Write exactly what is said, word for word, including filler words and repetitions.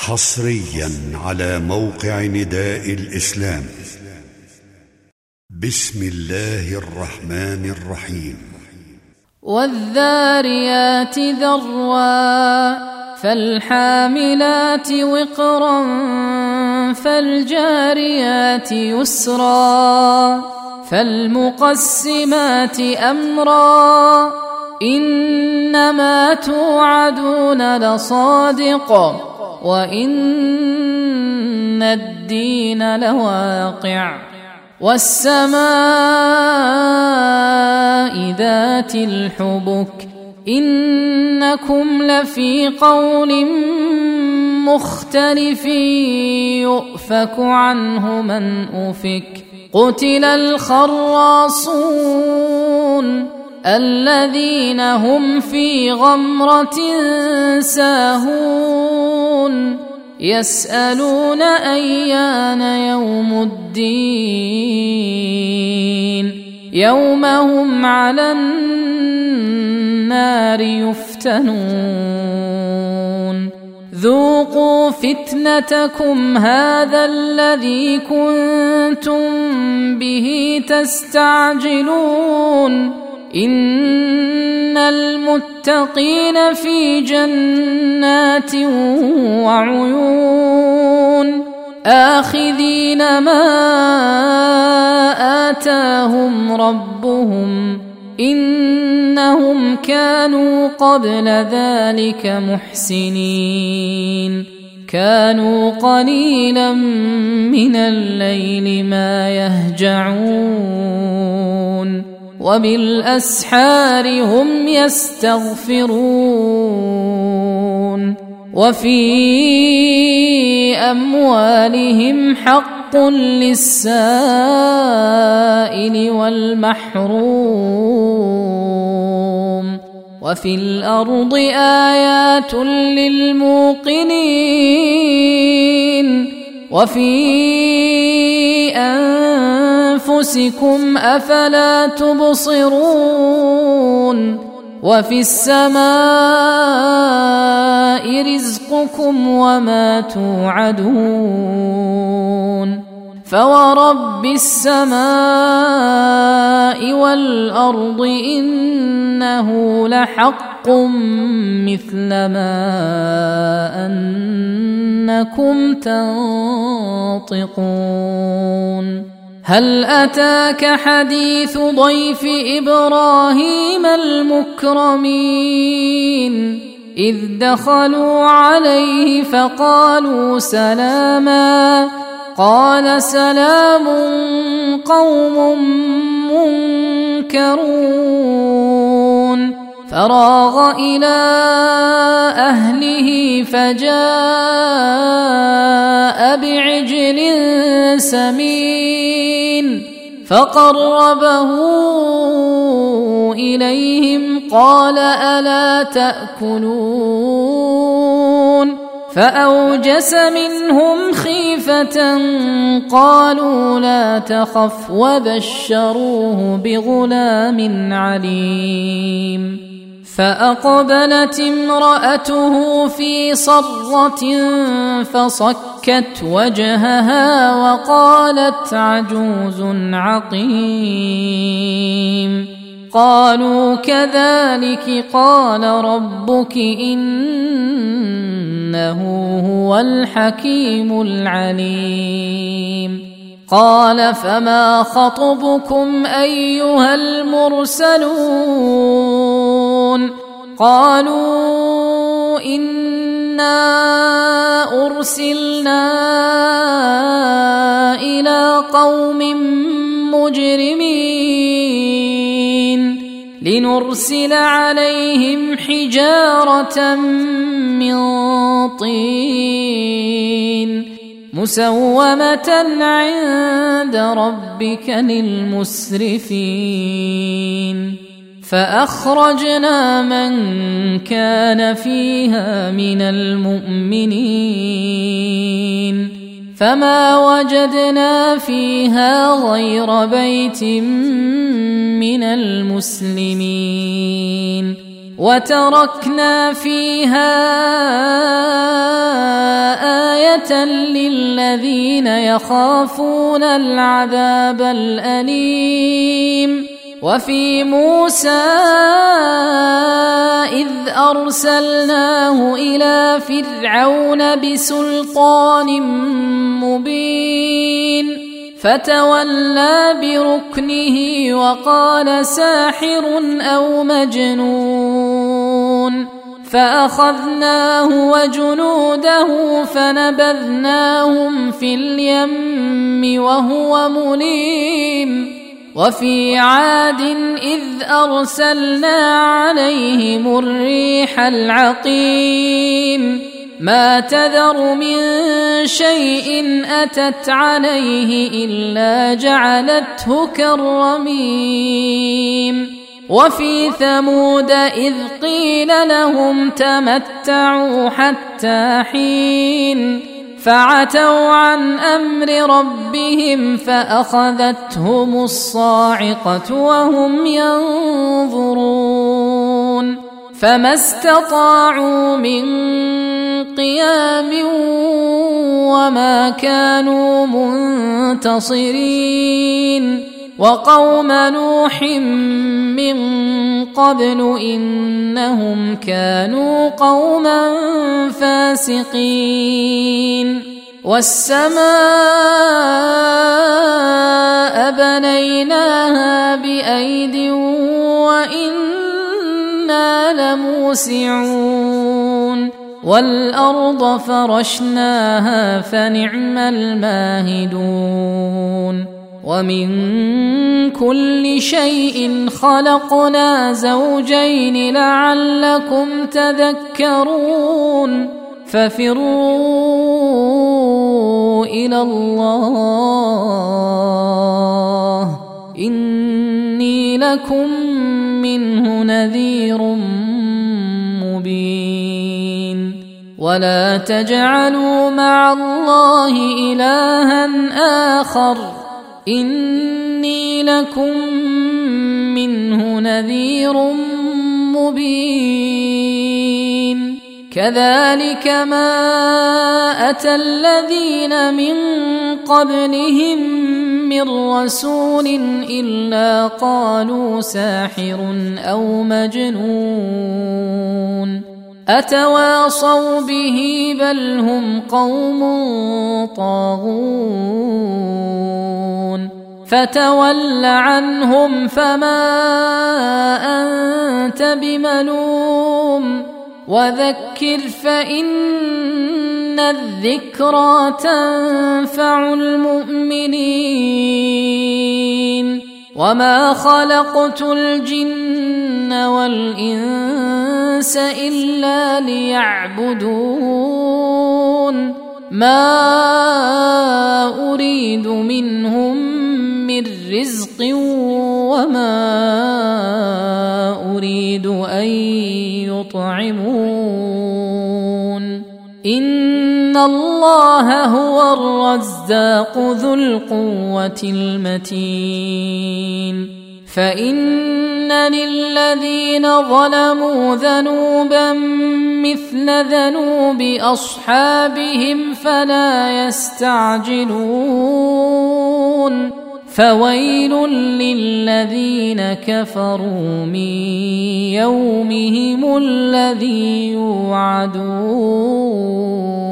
حصريا على موقع نداء الإسلام. بسم الله الرحمن الرحيم. والذاريات ذروا فالحاملات وقرا فالجاريات يسرا فالمقسمات أمرا إنما توعدون لصادق وإن الدين لواقع والسماء ذات الحبك إنكم لفي قول مختلف يؤفك عنه من أفك قتل الخراصون الذين هم في غمرة ساهون يسألون أيان يوم الدين يوم هم على النار يفتنون ذوقوا فتنتكم هذا الذي كنتم به تستعجلون إن المتقين في جنات وعيون آخذين ما آتاهم ربهم إنهم كانوا قبل ذلك محسنين كانوا قليلا من الليل ما يهجعون وبالأسحار هم يستغفرون وفي أموالهم حق للسائل والمحروم وفي الأرض آيات للموقنين وفي أنفسكم أفلا تبصرون وفي السماء رزقكم وما توعدون فورب السماء والأرض إنه لحق مثل ما أنكم تنطقون هل أتاك حديث ضيف إبراهيم المكرمين إذ دخلوا عليه فقالوا سلاما قال سلام قوم منكرون فراغ إلى أهله فجاء بعجل سمين فقربه إليهم قال ألا تأكلون فأوجس منهم خيفة قالوا لا تخف وبشروه بغلام عليم فأقبلت امرأته في صرة فصكت وجهها وقالت عجوز عقيم قالوا كذلك قال ربك إنه هو الحكيم العليم قال فما خطبكم أيها المرسلون قالوا إنا أرسلنا إلى قوم مجرمين لنرسل عليهم حجارة من طين مسومة عند ربك للمسرفين فأخرجنا من كان فيها من المؤمنين فما وجدنا فيها غير بيت من المسلمين وتركنا فيها آية للذين يخافون العذاب الأليم. وفي موسى إذ أرسلناه إلى فرعون بسلطان مبين فتولى بركنه وقال ساحر أو مجنون، فأخذناه وجنوده فنبذناهم في اليم وهو مليم. وفي عاد إذ أرسلنا عليهم الريح العقيم، ما تذر من شيء أتت عليه إلا جعلته كالرميم. وفي ثمود إذ قيل لهم تمتعوا حتى حين، فعتوا عن أمر ربهم فأخذتهم الصاعقة وهم ينظرون، فما استطاعوا من قيام وما كانوا منتصرين. وقوم نوح من قبل إنهم كانوا قوما فاسقين. والسماء بنيناها بأيد وإنا لموسعون، والأرض فرشناها فنعم الماهدون. ومن كل شيء خلقنا زوجين لعلكم تذكرون. ففروا إلى الله إني لكم منه نذير مبين. ولا تجعلوا مع الله إلها آخر إني لكم منه نذير مبين. كذلك ما أتى الذين من قبلهم من رسول إلا قالوا ساحر أو مجنون، أتواصوا به بل هم قوم طاغون. فتول عنهم فما أنت بملوم، وذكر فإن الذكرى تنفع المؤمنين. وما خلقت الجن والإنس إلا ليعبدون، ما أريد منهم من رزق وما أريد أن يطعمون، إن الله هو الرزاق ذو القوة المتين. فإن للذين ظلموا ذنوبا مثل ذنوب أصحابهم فلا يستعجلون، فويل للذين كفروا من يومهم الذي يوعدون.